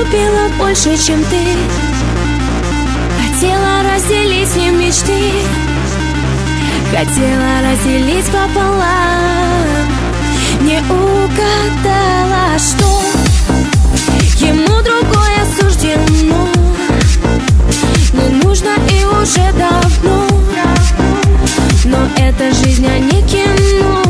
любила больше, чем ты. Хотела разделить с ним мечты, хотела разделить пополам. Не угадала, что ему другое суждено, но нужно и уже давно. Но эта жизнь, а не кино.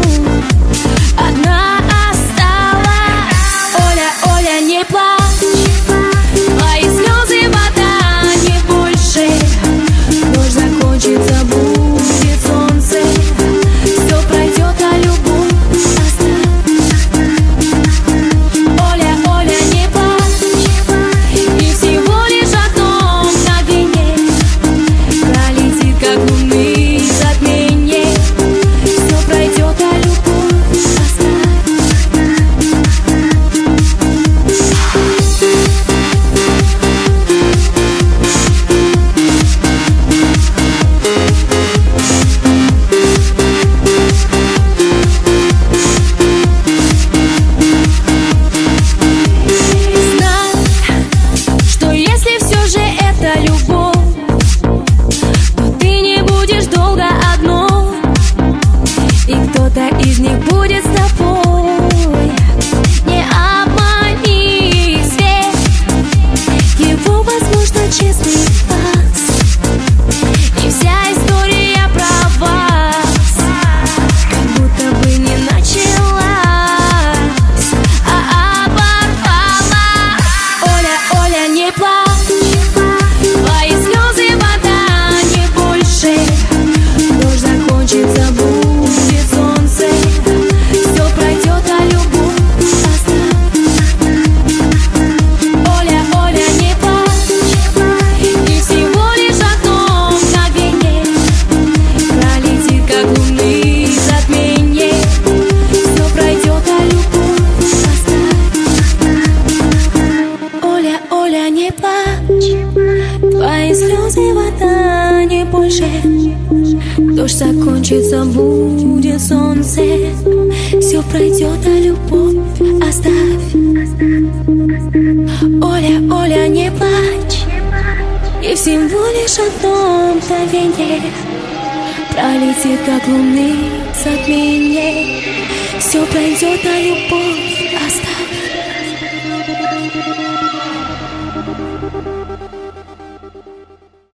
Одна осталась. Оля, Оля, не плачь, твои слезы вода, не больше. Дождь закончится, будет солнце, все пройдет, а любовь оставь. Оля, Оля, не плачь, и всего лишь одно мгновение пролетит, как луны затмение. Все пройдет, а любовь оставь. Из них будет с тобой. Не обмани свет, его, возможно, честный глаз. И вся история про вас как будто бы не началась, а оборвалась. Оля, Оля, не плачь, твои слезы вода, не больше. Дождь закончится, будет солнце, все пройдет, а любовь оставь. Оля, Оля, не плачь, и всего лишь одно мгновение пролетит, как луны затмение. Все пройдет, а любовь оставь. Оля, Оля, не плачь, твои слезы вода, не больше. Дождь закончится, будет солнце, все пройдет, а любовь оставь. Оля, Оля, не плачь, и всего лишь одно мгновение пролетит, как луны затмение. Все пройдет, а любовь оставь.